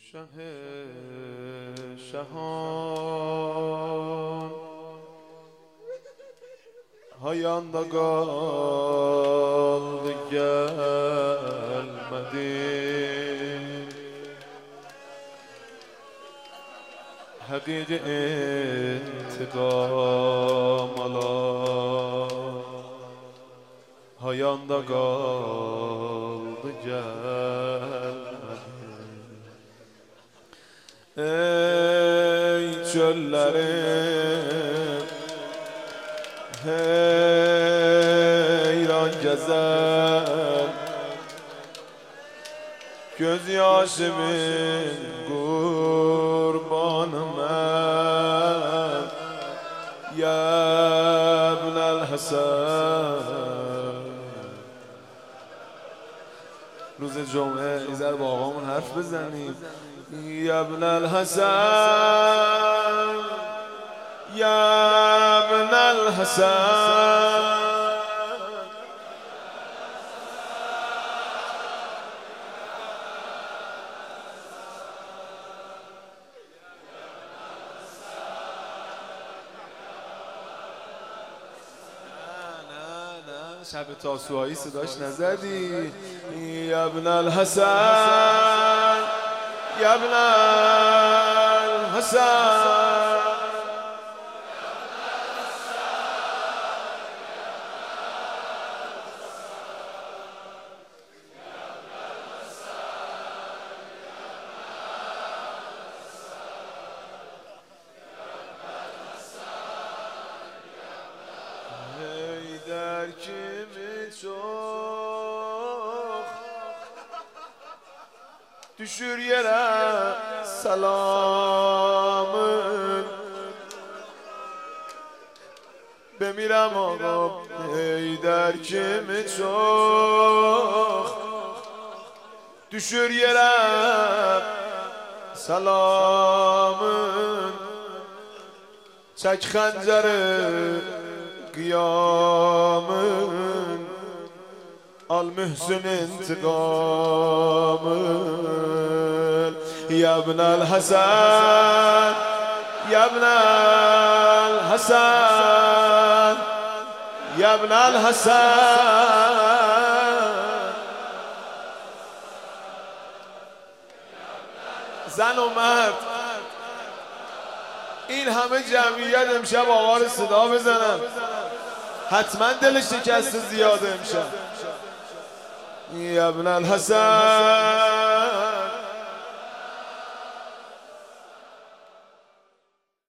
شه شهان hayandagand gelmedin Hakiki intikam alan hayandagand gelmedin Ey çöllerim heyran gezer gözyaşımın kurbanım ben ya ibnel Hasan روز جمعه ایزر با آقامون حرف بزنیم یا ابنل حسن یا ابنل حسن شب تاسوعایی صداش نزدی یا ابن الحسن یا ابن الحسن در kimi çok düşür yere salamın bemirem ağam ey der kimi çok düşür yere salamın çek xəncəri kıyamın al mühsün intikamın ya ibnel Hasan ya ibnel Hasan ya ibnel Hasan زن و مرد این همه جمعیت امشب آقا رو صدا بزنن حتما دلش شکسته زیاده امشب یا ابن الحسن